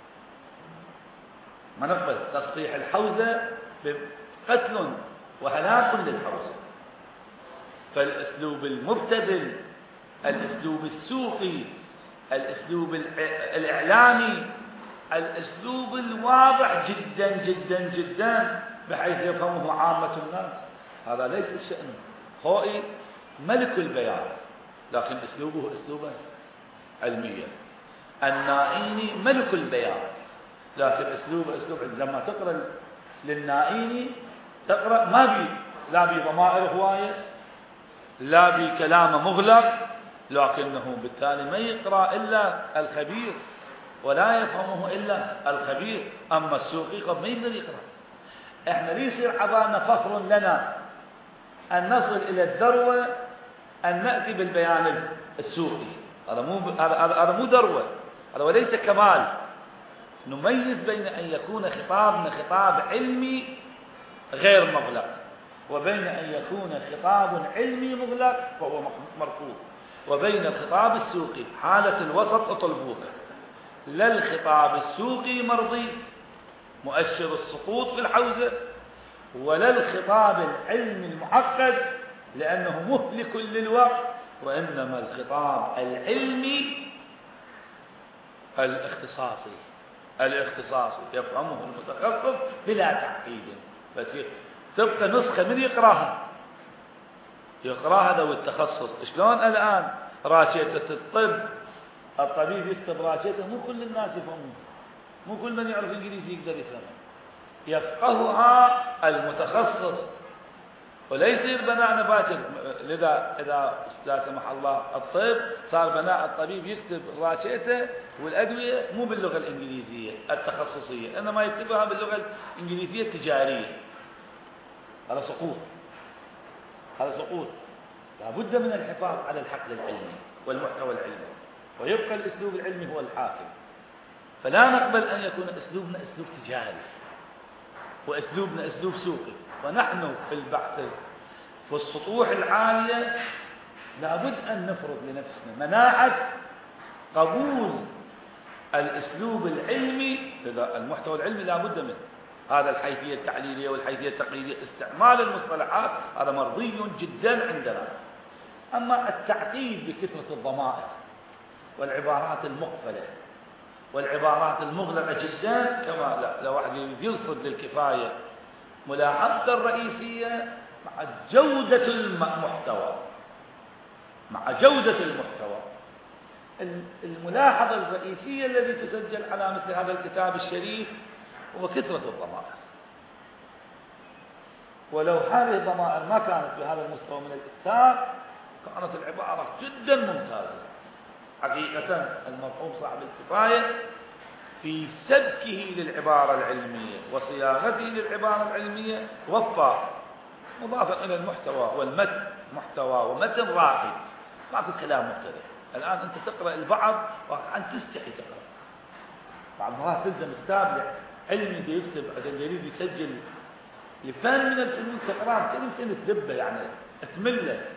ما نقبل تسطيح الحوزة بقتل وهلاك للحوزة. فالأسلوب المبتذل، الأسلوب السوقي، الأسلوب الإعلامي، الأسلوب الواضح جدا جدا جدا بحيث يفهمه عامة الناس، هذا ليس شأنه. خوئي ملك البيان، لكن أسلوبه أسلوبا علميا. النائيني ملك البيان، لكن أسلوبه أسلوب علمي. لما تقرأ للنائيني تقرأ ما بي لا بضمائر هواية، لا بكلام مغلق، لكنه بالتالي ما يقرأ إلا الخبير ولا يفهمه إلا الخبير. أما السوقي قد ما يقدر يقرأ. إحنا ليصير عضانا فخر لنا أن نصل إلى الذروة أن نأتي بالبيان السوقي. هذا مو هذا مو ذروة، هذا وليس كمال. نميز بين أن يكون خطابنا خطاب علمي غير مغلق، وبين أن يكون خطاب علمي مغلق فهو مرفوض، وبين الخطاب السوقي حالة الوسط اطلبوها. لا الخطاب السوقي مرضي مؤشر السقوط في الحوزة، ولا الخطاب العلمي المعقد لأنه مهلك للوقت، وإنما الخطاب العلمي الاختصاصي الاختصاصي يفهمه المتخصص بلا تعقيد. بس تبقى نسخة من يقراها يقراها ذوي التخصص. شلون الآن راشدة الطب، الطبيب يكتب راشدة، مو كل الناس يفهمون، مو كل من يعرف إنجليزي يقدر يفهمها، يفقهها المتخصص، وليس البناء باكر. لذا إذا لا سمح الله الطب صار بناء الطبيب يكتب راشدة والأدوية مو باللغة الإنجليزية التخصصية، إنما يكتبها باللغة الإنجليزية التجارية. هذا سقوط، هذا سقوط. لا بد من الحفاظ على الحقل العلمي والمحتوى العلمي، ويبقى الأسلوب العلمي هو الحاكم. فلا نقبل أن يكون أسلوبنا أسلوب تجاري وأسلوبنا أسلوب سوقي. ونحن في البحث في السطوح العالية لا بد أن نفرض لنفسنا مناعة قبول الأسلوب العلمي. المحتوى العلمي لا بد منه، هذا الحيثية التحليلية والحيثية التقليدية، استعمال المصطلحات هذا مرضي جدا عندنا. أما التعقيد بكثرة الضمائر والعبارات المقفلة والعبارات المغلقة جدا، كما لا لو واحد يرصد للكفاية ملاحظة الرئيسية مع جودة المحتوى مع جودة المحتوى الملاحظة الرئيسية التي تسجل على مثل هذا الكتاب الشريف هو كثرة الضمائر. ولو هذه الضمائر ما كانت بهذا المستوى من الإكثار كانت العبارة جدا ممتازة. حقيقة المرحوم صاحب الكفاية في سبكه للعبارة العلمية وصياغته للعبارة العلمية وفى، مضافا إلى المحتوى والمتن، محتوى ومتن راقي، ماكو كلام مبتدئ. الآن أنت تقرأ البعض وأن تستحي تقرأ، بعض المرات تلزم كتاب علمي دي يكتب عشان يريد يسجل لفن من الفنون تقرأ كلمتين تذبه يعني تمله،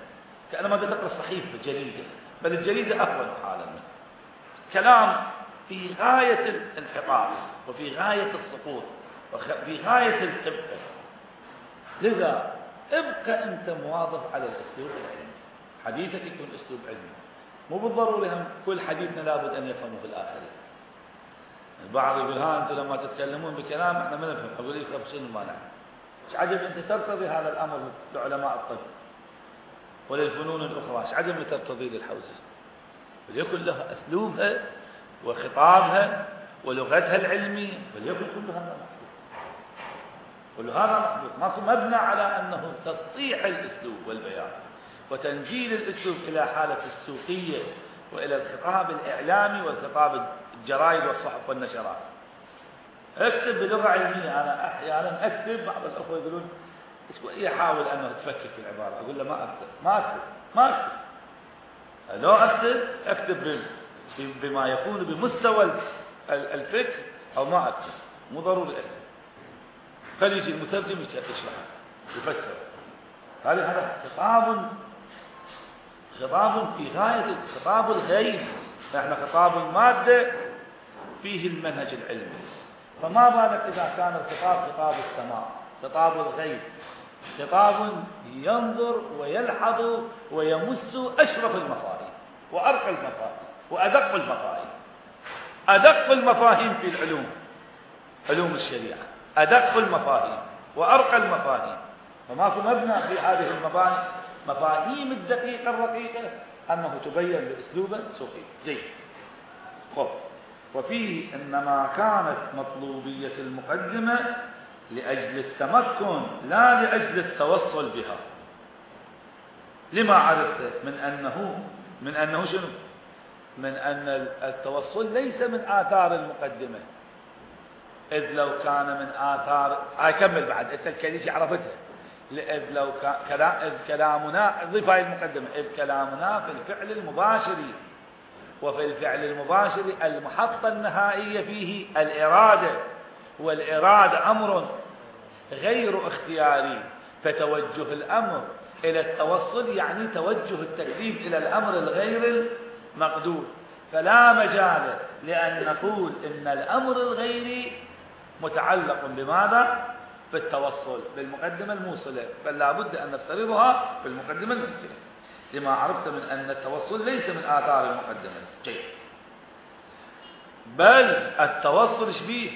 كأنما تقرأ صحيفة جريدة، بل الجريدة أفضل حالا منه. كلام في غاية الانحطاط وفي غاية السقوط وفي غاية الخبثة. لذا ابقى أنت مواظب على الأسلوب العلمي، حديثك يكون أسلوب علمي، مو بالضروري هم كل حديثنا لابد أن يفهمه في الآخرين. البعض يقول ها أنتم لما تتكلمون بكلام احنا ما نفهم، أقول لك شنو ما نعلم. ايش عجب أنت ترتضي هذا الأمر لعلماء الطب وللفنون الأخرى، ايش عجب أنت ترتضي للحوزة، وليكن لها أسلوبها وخطابها ولغتها العلمية، وليكن كل هذا محفوظ، كل هذا محفوظ، ماكو مبنى على أنه تسطيح الأسلوب والبيان وتنزيل الأسلوب إلى حالة السوقية وإلى الخطاب الإعلامي والخطاب الجرائد والصحف والنشرات. اكتب بلغة علمية. أنا أحيانا أكتب، بعض الأخوة يقولون يحاول أنه تفكك في العبارة، أقول له ما أكتب ما أكتب ما أكتب لو أكتب أكتب بما يكون بمستوى الفكر أو ما أكتب، مو ضروري أكتب. فليجي المترجم يشرح يفسر. هذا هذا خطاب خطاب في غاية خطاب الغيب. نحن خطاب المادة فيه المنهج العلمي، فما بالك إذا كان الخطاب خطاب السماء، خطاب الغيب، خطاب ينظر ويلحظ ويمس أشرف المفاهيم وأرقى المفاهيم وأدق المفاهيم. أدق المفاهيم في العلوم، علوم الشريعة، أدق المفاهيم وأرقى المفاهيم، فماكو مبنى في هذه المباني مفاهيم الدقيقة الرقيقة أنه تبين بأسلوب سوقي جيد. وفيه إنما كانت مطلوبية المقدمة لأجل التمكن لا لأجل التوصل بها. لما عرفت من أنه من أنه شنو؟ من أن التوصل ليس من آثار المقدمة، إذ لو كان من آثار أكمل بعد أنت الكليشة عرفتها. إذ لو كان إذ كلامنا ضيف هاي المقدمة، إذ كلامنا في الفعل المباشر، وفي الفعل المباشر المحطة النهائية فيه الإرادة، والإرادة أمر غير اختياري، فتوجه الأمر إلى التوصل يعني توجه التكليف إلى الأمر الغير المقدور، فلا مجال لأن نقول إن الأمر الغيري متعلق بماذا؟ بالتوصل بالمقدمة الموصلة، بل لا بد أن نفترضها في المقدمة الموصلة، لما عرفت من أن التوصل ليس من آثار المقدمة. جيد. بل التوصل شبيه،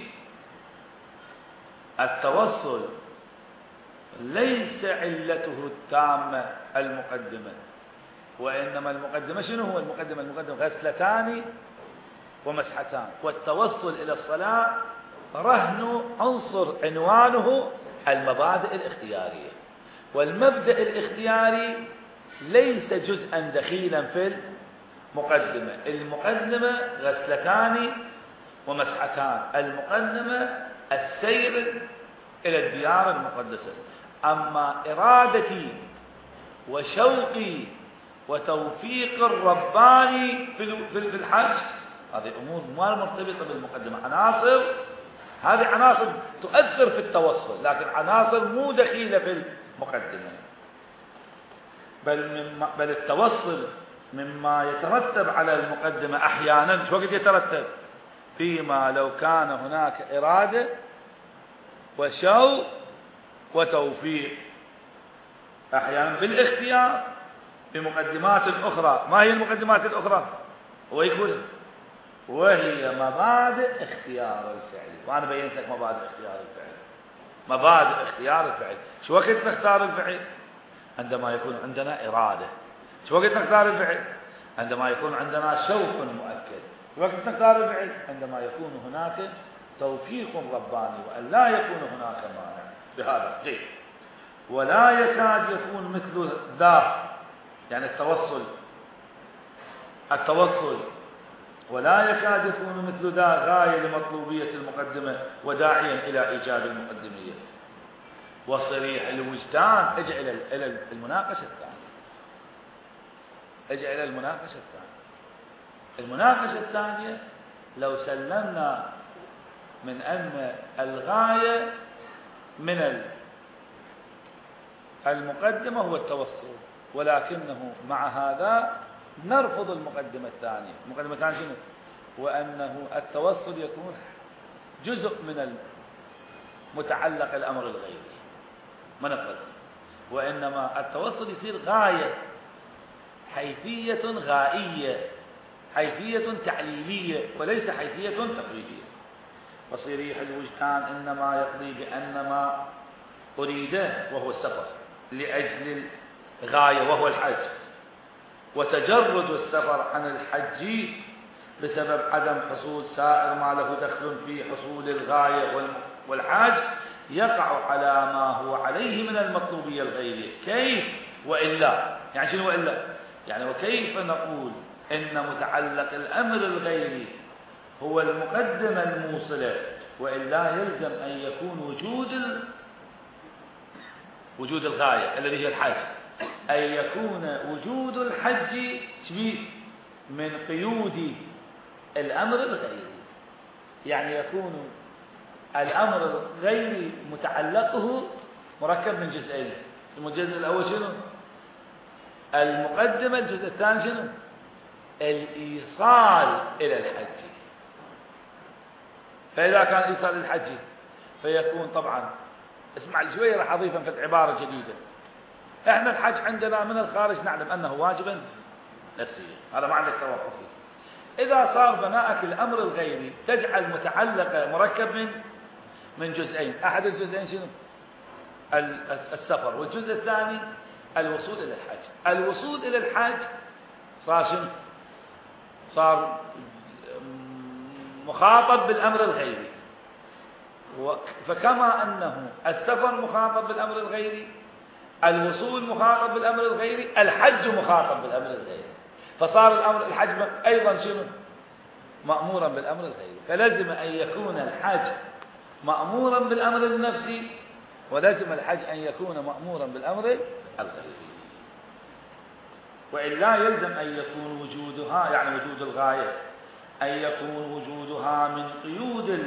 التوصل ليس علته التامة المقدمة، وإنما المقدمة شنو هو المقدمة؟ المقدمة غسلتان ومسحتان، والتوصل إلى الصلاة رهن عنصر عنوانه المبادئ الاختيارية، والمبدأ الاختياري ليس جزءا دخيلا في المقدمة. المقدمة غسلتان ومسحتان، المقدمة السير إلى الديار المقدسة. أما إرادتي وشوقي وتوفيق الرباني في الحج هذه أمور ما مرتبطة بالمقدمة، عناصر هذه عناصر تؤثر في التوصل، لكن عناصر مو دخيلة في المقدمة. بل, مما بل التوصل مما يترتب على المقدمة أحيانا شو وقت يترتب؟ فيما لو كان هناك إرادة وشوق وتوفيق، أحيانا بالاختيار بمقدمات أخرى. ما هي المقدمات الأخرى؟ هو يقول وهي مبادئ اختيار الفعل، وأنا بينت لك مبادئ اختيار الفعل. مبادئ اختيار الفعل شو وقت نختار الفعل؟ عندما يكون عندنا إرادة. شو وقت نختار الفعل؟ عندما يكون عندنا شوق مؤكد. شو وقت نختار الفعل؟ عندما يكون هناك توفيق رباني وأن لا يكون هناك مانع. بهذا جيد. ولا يكاد يكون مثل ذا، يعني التوصل التوصل ولا يكاد يكون مثل ذا غاية لمطلوبية المقدمة وداعيا إلى إيجاد المقدمية. وصريح الوجدان اجع إلى المناقشة الثانية. اجع إلى المناقشة الثانية. المناقشة الثانية لو سلمنا من أن الغاية من المقدمة هو التوصل، ولكنه مع هذا نرفض المقدمة الثانية. المقدمة الثانية شنو؟ وأنه التوسل يكون جزء من متعلق الأمر الغيري، ما نقبل، وإنما التوسل يصير غاية، حيثية غائية، حيثية تعليلية، وليس حيثية تقليدية. وصريح الوجدان إنما يقضي بأن ما أريده وهو السفر لأجل الغاية وهو الحج، وتجرد السفر عن الحج بسبب عدم حصول سائر ما له دخل في حصول الغاية والحاج يقع على ما هو عليه من المطلوبية الغيرية. كيف وإلا؟ يعني شنو وإلا؟ يعني وكيف نقول إن متعلق الأمر الغيري هو المقدمة الموصلة، وإلا يلزم أن يكون وجود ال... وجود الغاية الذي هي الحج، أن يكون وجود الحج من قيود الأمر الغيري، يعني يكون الأمر الغيري متعلقه مركب من جزئين. الجزء الأول شنو؟ المقدمة. الجزء الثاني شنو؟ الإيصال إلى الحج. فإذا كان إيصال إلى الحج فيكون طبعا، اسمع لي شوية راح أضيفا في العبارة جديدة. احنا الحج عندنا من الخارج نعلم أنه واجبا نفسيا، هذا ما عندك توقف فيه. إذا صار بناءك الأمر الغيري تجعل متعلقة مركب من من جزئين، أحد الجزئين شنو؟ السفر، والجزء الثاني الوصول إلى الحج. الوصول إلى الحج صار شنو؟ صار مخاطب بالأمر الغيري. فكما أنه السفر مخاطب بالأمر الغيري، الوصول مخاطب بالأمر الغيري، الحج مخاطب بالأمر الغيري. فصار الأمر الحج أيضا شنو؟ مأمورا بالأمر الغيري. فلازم أن يكون الحج مأمورا بالأمر النفسي، ولازم الحج أن يكون مأمورا بالأمر الغيري، وإلا يلزم أن يكون وجودها، يعني وجود الغاية، أن يكون وجودها من قيود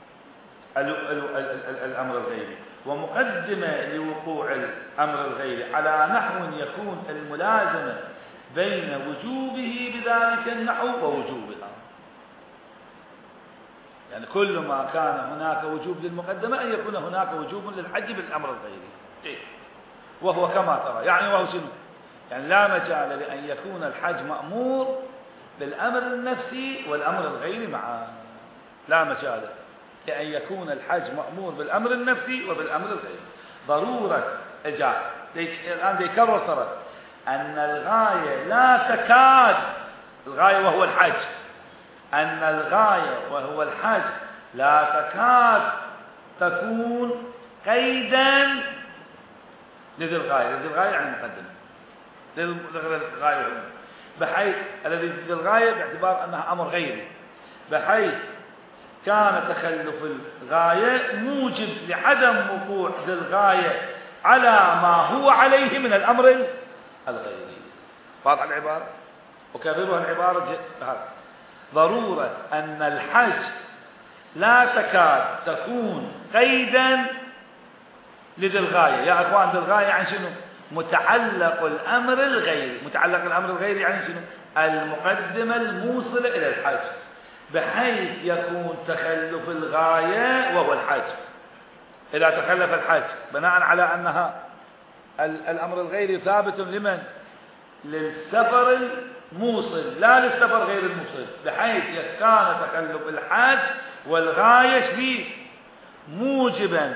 الأمر الغيري ومقدمة لوقوع الأمر الغيري، على نحو يكون الملازمة بين وجوبه بذلك النحو ووجوبها. يعني كل ما كان هناك وجوب للمقدمة أن يكون هناك وجوب للحج بالأمر الغيري، وهو كما ترى. يعني وهو شنو؟ يعني لا مجال لأن يكون الحج مأمور بالأمر النفسي والأمر الغيري معا، لا مجال لأن يكون الحج مأمور بالأمر النفسي وبالأمر الغيري. ضرورة إجاء الآن يكرر صرت أن الغاية لا تكاد، الغاية وهو الحج، أن الغاية وهو الحج لا تكاد تكون قيدا لذي الغاية. لذي الغاية يعني مقدمة للغاية، بحيث الذي ذي الغاية باعتبار أنها أمر غيري، بحيث كان تخلف الغاية موجب لعدم وقوع ذي الغاية على ما هو عليه من الأمر الغيري. واضح العبارة؟ وكررها العبارة هذا: ضرورة أن الحج لا تكاد تكون قيدا لذي الغاية. يا أخوان، ذي الغاية يعني شنو؟ متعلق الأمر الغيري. متعلق الأمر الغيري يعني شنو؟ المقدمة الموصلة إلى الحج، بحيث يكون تخلف الغاية وهو الحج. إذا تخلف الحج بناء على أنها الأمر الغيري ثابت لمن؟ للسفر الموصل، لا للسفر غير الموصل، بحيث كان تخلف الحج والغاية فيه موجبا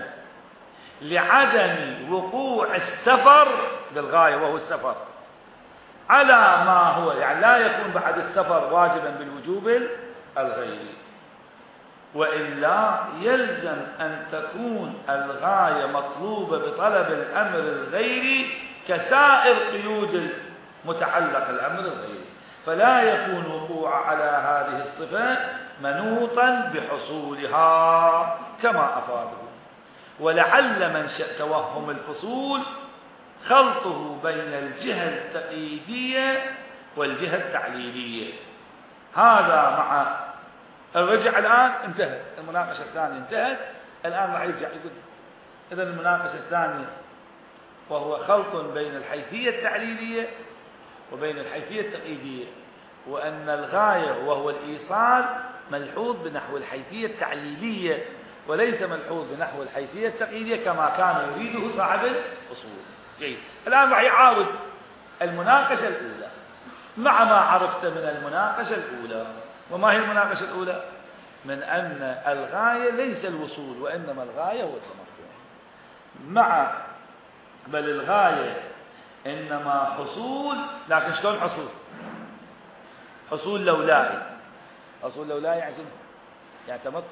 لعدم وقوع السفر بالغاية وهو السفر على ما هو، يعني لا يكون بعد السفر واجبا بالوجوب الغيري. وإلا يلزم أن تكون الغاية مطلوبة بطلب الأمر الغيري كسائر قيود متعلق الأمر الغيري، فلا يكون وقوع على هذه الصفة منوطا بحصولها كما أفاده. ولعل منشأ توهم الفصول خلطه بين الجهة التقييدية والجهة التعليلية. هذا مع الرجع الآن انتهت المناقشة الثانية، انتهت الآن راح يرجع يقول إذا المناقشة الثانية وهو خلط بين الحيثية التعليلية وبين الحيثية التقييدية، وأن الغاية وهو الإيصال ملحوظ بنحو الحيثية التعليلية وليس ملحوظ بنحو الحيثية التقييدية كما كان يريده صاحب الأصول. جيد. الآن راح يعاود المناقشة الأولى مع ما عرفت من المناقشة الأولى. وما هي المناقشة الأولى؟ من أن الغاية ليس الوصول وإنما الغاية هو التمكن، مع بل الغاية إنما حصول، لكن شلون حصول؟ حصول لولائي. حصول لولائي يعني شنو؟ يعني تمكن.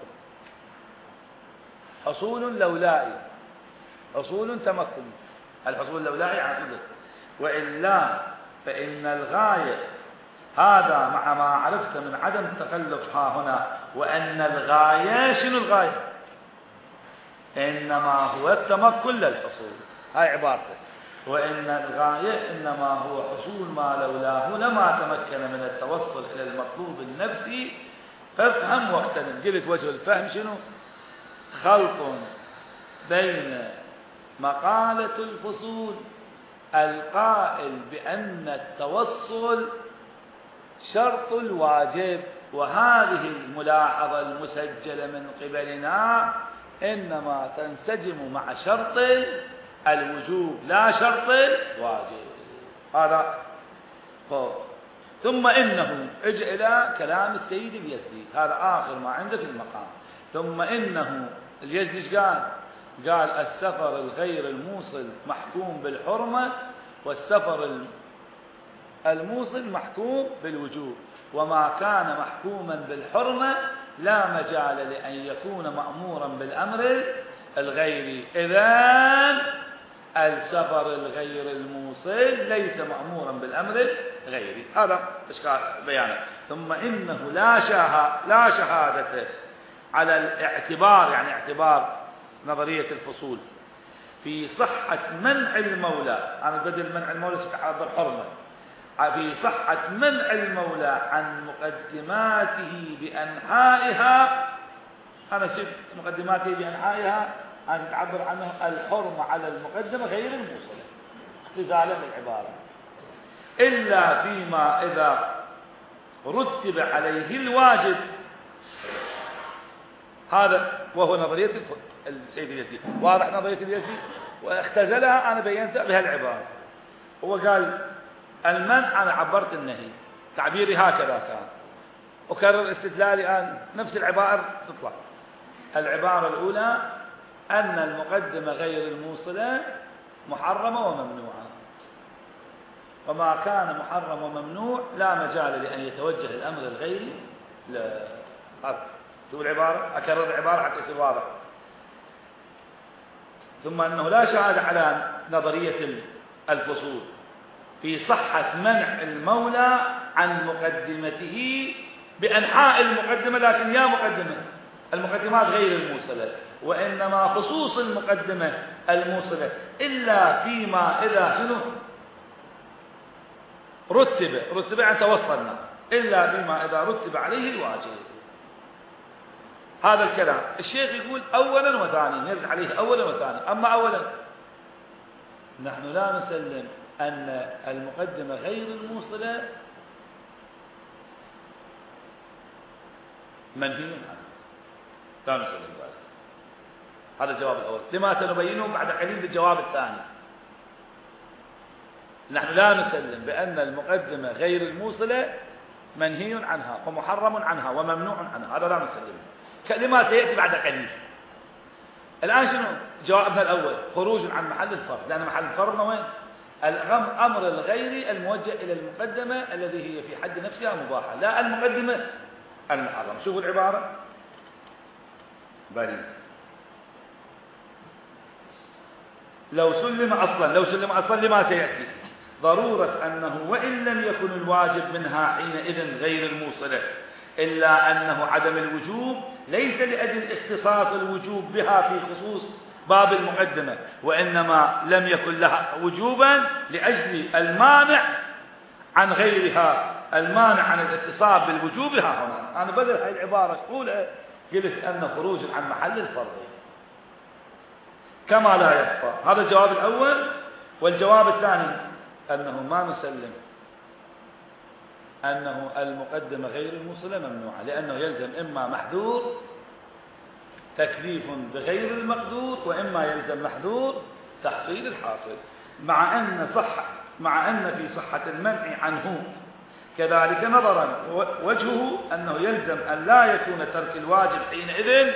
حصول لولائي، حصول تمكن. الحصول اللولائي يعني صدق، وإلا فإن الغاية هذا مع ما عرفت من عدم التكلف ها هنا، وأن الغاية شنو الغاية؟ إنما هو التمكن للحصول. هاي عبارته. وإن الغاية إنما هو حصول ما لولاه لما تمكن من التوصل إلى المطلوب النفسي. فافهم واختلف. قلت وجه الفهم شنو؟ خلط بين مقالة الفصول القائل بأن التوصل شرط الواجب، وهذه الملاحظة المسجلة من قبلنا إنما تنسجم مع شرط الوجوب لا شرط الواجب. هذا فوق. ثم إنه اجئ إلى كلام السيد اليزدي، هذا آخر ما عنده في المقام. ثم إنه اليزدي ايش قال؟ قال السفر الغير الموصل محكوم بالحرمة، والسفر الموصل محكوم بالوجوب، وما كان محكوما بالحرمة لا مجال لأن يكون مأمورا بالأمر الغيري. إذن السفر الغير الموصل ليس مأمورا بالأمر الغيري. هذا إشكال بيانه. ثم إنه لا شهادة لا شهادة على الاعتبار، يعني اعتبار نظرية الفصول في صحة منع المولى، أنا بدل منع المولى تتعبر حرمة، في صحة منع المولى عن مقدماته بأنحائها. أنا شفت مقدماته بأنحائها، أنا تتعبر عنه الحرمة على المقدمة غير الموصلة اختزالا بالعبارة، إلا فيما إذا رتب عليه الواجب. هذا وهو نظرية السيد اليزدي. واضح نظرية اليزدي واختزلها، أنا بينتها بهالعبارة. هو قال المنع، أنا عبرت النهي، تعبيري هكذا كان، أكرر استدلالي الآن نفس العبارة تطلع. العبارة الأولى أن المقدمة غير الموصلة محرمة وممنوعة، وما كان محرم وممنوع لا مجال لأن يتوجه الأمر الغيري. لا شوف العبارة، أكرر العبارة حتى يصير واضح. ثم أنه لا شهادة على نظرية الفصول في صحة منع المولى عن مقدمته بأنحاء المقدمة، لكن يا مقدمة المقدمات غير الموصلة، وإنما خصوص المقدمة الموصلة إلا فيما إذا شنو رتب رتب يعني توصلنا، إلا فيما إذا رتب عليه الواجب. هذا الكلام الشيخ يقول أولا وثانيا، نرجع عليه أولا وثانيا. أما أولا نحن لا نسلم أن المقدمة غير الموصلة منهي عنها، لا نسلم ذلك. هذا الجواب الأول، لما سنبينه بعد قليل بالجواب الثاني. نحن لا نسلم بأن المقدمة غير الموصلة منهي عنها ومحرم عنها وممنوع عنها، هذا لا نسلم، لما سيأتي بعد قليل. الآن شنو جوابنا الأول؟ خروج عن محل الفرض، لأن محل الفرض وين؟ الأمر الغيري الموجه إلى المقدمة الذي هي في حد نفسها مباحة، لا المقدمة المحرم. شوفوا العبارة بلي. لو سلم أصلا لو سلم أصلا لما سيأتي ضرورة أنه وإن لم يكن الواجب منها حينئذ غير الموصلة، إلا أنه عدم الوجوب ليس لأجل اختصاص الوجوب بها في خصوص باب المقدمة، وإنما لم يكن لها وجوبا لأجل المانع عن غيرها، المانع عن الاتصال بالوجوب ها هنا. أنا بدل هذه العبارة أقولها قلت أن خروج عن محل الفرض كما لا يخفى. هذا الجواب الأول والجواب الثاني أنه ما نسلم أنه المقدمة غير الموصلة ممنوعة، لأنه يلزم إما محذور تكليف بغير المقدور، وإما يلزم محذور تحصيل الحاصل، مع أن صح مع أن في صحة المنع عنه كذلك نظرا وجهه أنه يلزم أن لا يكون ترك الواجب حينئذ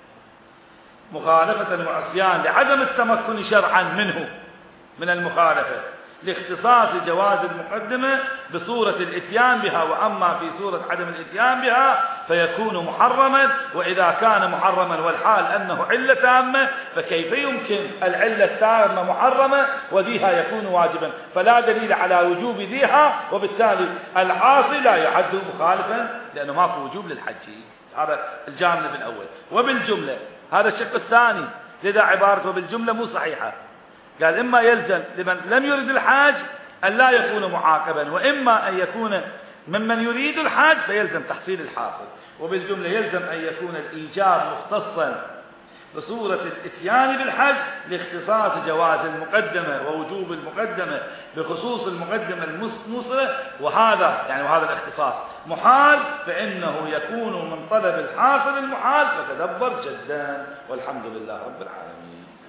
مخالفة وعصيان لعدم التمكن شرعا منه من المخالفة، لاختصاص جواز المقدمة بصورة الاتيان بها، وأما في صورة عدم الاتيان بها فيكون محرما. وإذا كان محرما والحال أنه علة تامة، فكيف يمكن العلة التامة محرمة وذيها يكون واجبا؟ فلا دليل على وجوب ذيها، وبالتالي العاصي لا يعد مخالفا لأنه ما في وجوب للحج. هذا الجانب الأول. وبالجملة هذا الشق الثاني، لذا عبارته بالجملة مو صحيحة. قال إما يلزم لمن لم يرد الحج أن لا يكون معاقبا، وإما أن يكون ممن يريد الحج فيلزم تحصيل الحاصل. وبالجملة يلزم أن يكون الإيجاب مختصا بصورة الاتيان بالحج لاختصاص جواز المقدمة ووجوب المقدمة بخصوص المقدمة الموصلة، وهذا يعني وهذا الاختصاص محال، فإنه يكون من طلب الحاصل المحال، فتدبر جدا. والحمد لله رب العالمين.